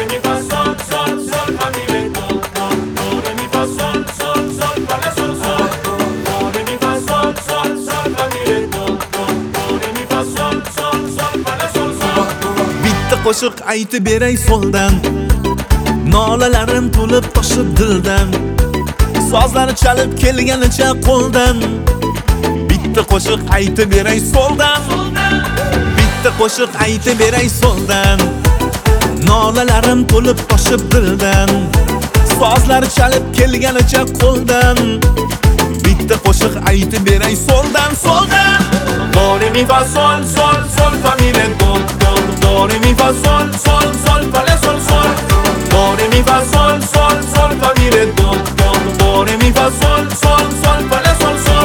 re mi fa sol sol sol fa mi re do do do re mi fa sol sol sol fa la sol sol do re mi fa sol sol sol fa mi re do do do re mi fa sol sol sol fa la sol sol. Bitta qo'shiq aytib beray so'ldan, nolalarim to'lib toshib dildan, sozlari chalib kelganicha qo'ldan. Bitta qo'shiq aytib beray so'ldan, bitta qo'shiq aytib beray so'ldan, nolalarim to'lib toshib dildan, sozlari chalib kelganicha qo'ldan. Bitta qo'shiq aytib beray so'ldan, so'ldan. Do re mi fa sol sol sol fa mi re do do do re mi fa sol sol sol fa la sol sol do re mi fa sol sol sol fa mi re do do do re mi fa sol sol sol fa la sol sol.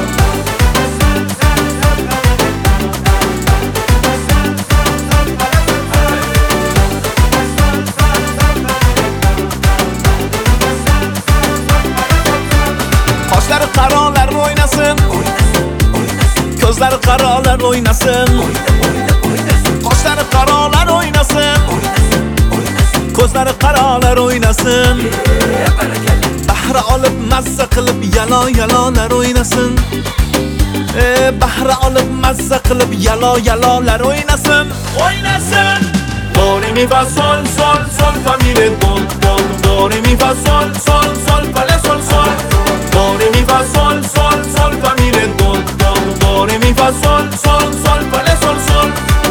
Qoshlari qarolar o'ynasın, ko'zlari qarolar o'ynasın, qoshlari qarolar o'ynasın, ko'zlari qarolar o'ynasın. Bahra olib mazza qilib yalo-yalolar o'ynasın. Bahra olib mazza qilib yalo-yalolar o'ynasın, o'ynasın. Do re mi fa sol sol sol fa mi re do do do re mi fa sol sol sol fa la sol sol do re mi fa sol sol sol fa mi re do do do re mi fa sol sol sol fa la sol sol.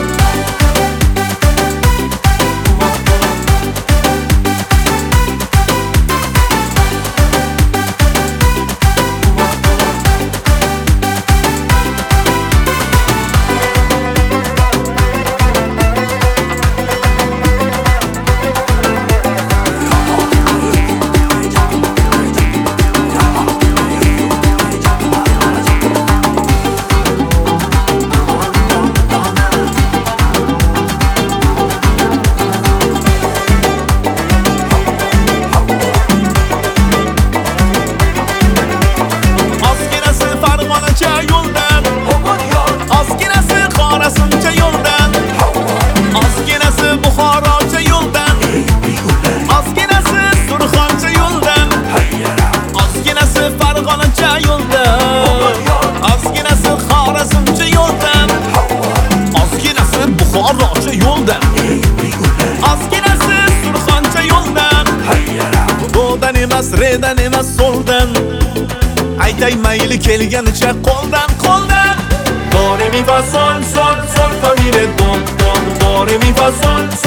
Redan emas so'ldan, aytay mayli kelganicha qo'ldan, qo'ldan. Do re mi fa sol sol sol fa mi re do do do re mi fa sol